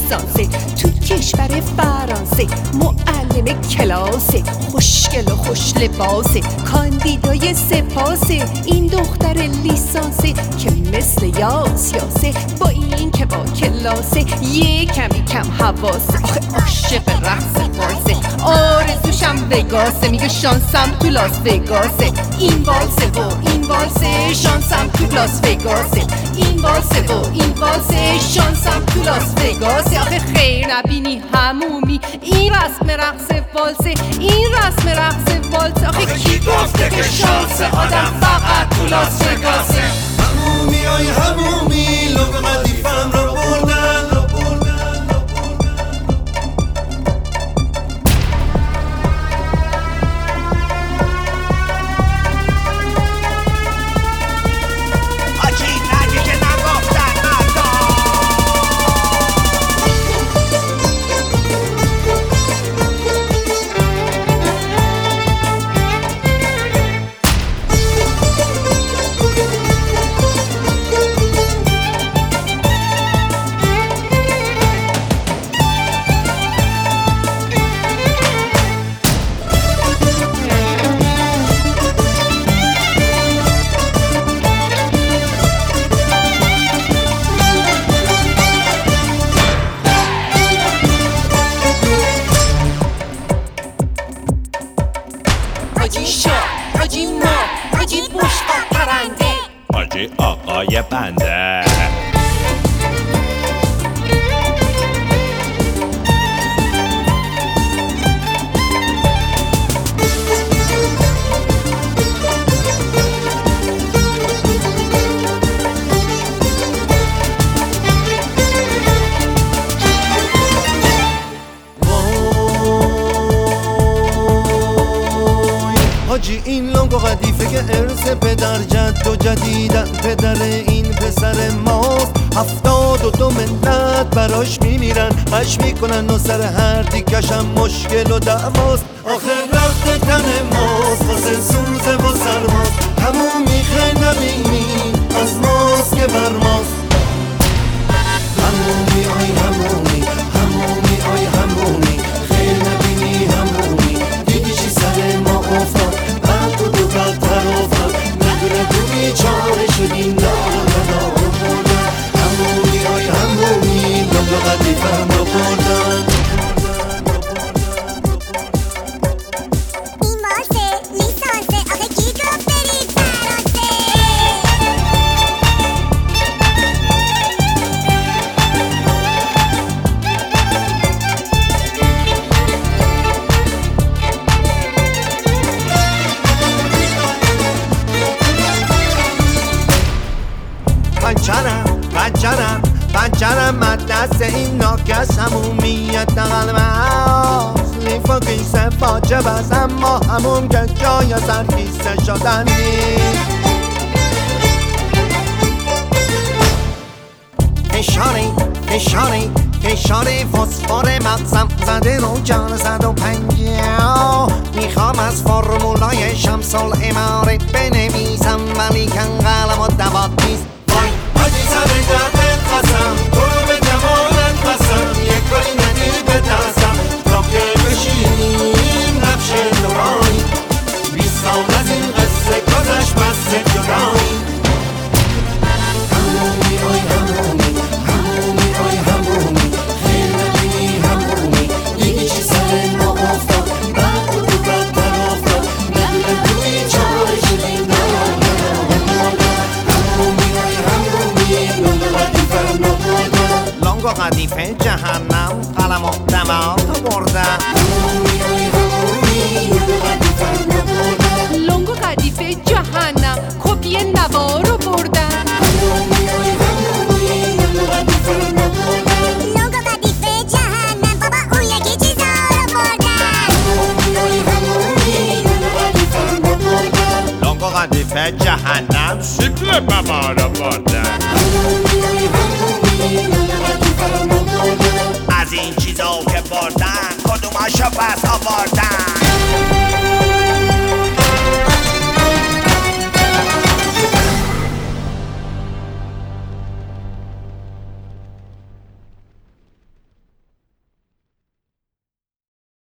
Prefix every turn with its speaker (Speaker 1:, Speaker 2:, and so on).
Speaker 1: لیسانسه، تو کشور فرانسه معلم کلاسه، خوشگل و خوش لباسه، کاندیدای سپاسه. این دختر لیسانسه که مثل یاسیاسه، با این که با کلاسه یه کمی کم حواسه. آخه عاشق رقص والسه، آرزوشم وگاسه، میگه شانسم تو لاس وگاسه. این والسه و این والسه، شانسم تو لاس وگاسه. این والسه و این والسه، شانسم تو لاس وگاسه. آخه خیر نبینی همومی، این رسم رقص والسه، این رسم رقص والسه. آخه کی گفته که شانس آدم فقط تو لاس وگاسه؟
Speaker 2: همومی های همومی، لوگ قدیفم رو بردن.
Speaker 1: حاجی شا، حاجی ما، حاجی بوش و پرنده،
Speaker 3: حاجی آقای بنده.
Speaker 2: حاجی این لنگ و قدیفه که ارث پدر جد و جدیدن پدر این پسر ماست. 72 ملت براش میمیرن، اش میکنن و سر هر دیگشم مشکل و دعواست. آخر رفت تن ماست واسه سوزه و سرماست، همون میخه نبینی از ماست که بر ماست. همومی آی همومی، همومی آی همومی، خیر نبینی همومی، دیدی چی سر ما افتاد، بعد بود و بدتر افتاد، ندونه تو بیچاره شدیم دار و بلا رو بردن. همومی آی همومی، لنگ و قدیفم رو بردن.
Speaker 4: این والسه لیسانسه، آخه کی گفت برید فرانسه؟
Speaker 2: پنجرم دست این ناکس، همومیت قلب هاست. لیفا کیسه واجب است، اما همون که جای سرکیسه شدن نیست. فشاری فسفر مغزم زده رو جان 150. میخوام از فرمولای شمس الاماره بنویسم، ولی کن قلم و دوات نیست. وای حاجی سر دردت قسم، تو رو به جمالت قسم، یک کاری ندی به دستم تا که بشینیم نقش نورانی. 20 سال از این قصه گذشت بس جدایی. همومی آی همومی، همومی آی همومی، خیر نبینی همومی، دیگه چی سر ما افتاد، بعد بود و بدتر افتاد، ندونه تو بیچاره شدیم دار همومی آی همومی، لنگ و قدیفم رو بردن.
Speaker 5: لنگ و قدیفه جهنم، قلم و دماغ بردن.
Speaker 2: همومی آی همومی، لنگ و قدیفم رو بردن.
Speaker 1: لنگ و قدیفه جهنم، کپی نوار رو بردن.
Speaker 2: همومی آی همومی، لنگ و قدیفم رو بردن.
Speaker 4: لنگ و قدیفه جهنم، بابا اون یکی چیزا رو بردن.
Speaker 2: همومی آی همومی، لنگ و قدیفم رو بردن.
Speaker 5: لنگ و قدیفه جهنم، شکل بابا رو بردن.
Speaker 2: همومی آی همومی، لنگ و قدیفم رو بردن.
Speaker 5: از این چیزا که بردن کدوماشو پس آوردن؟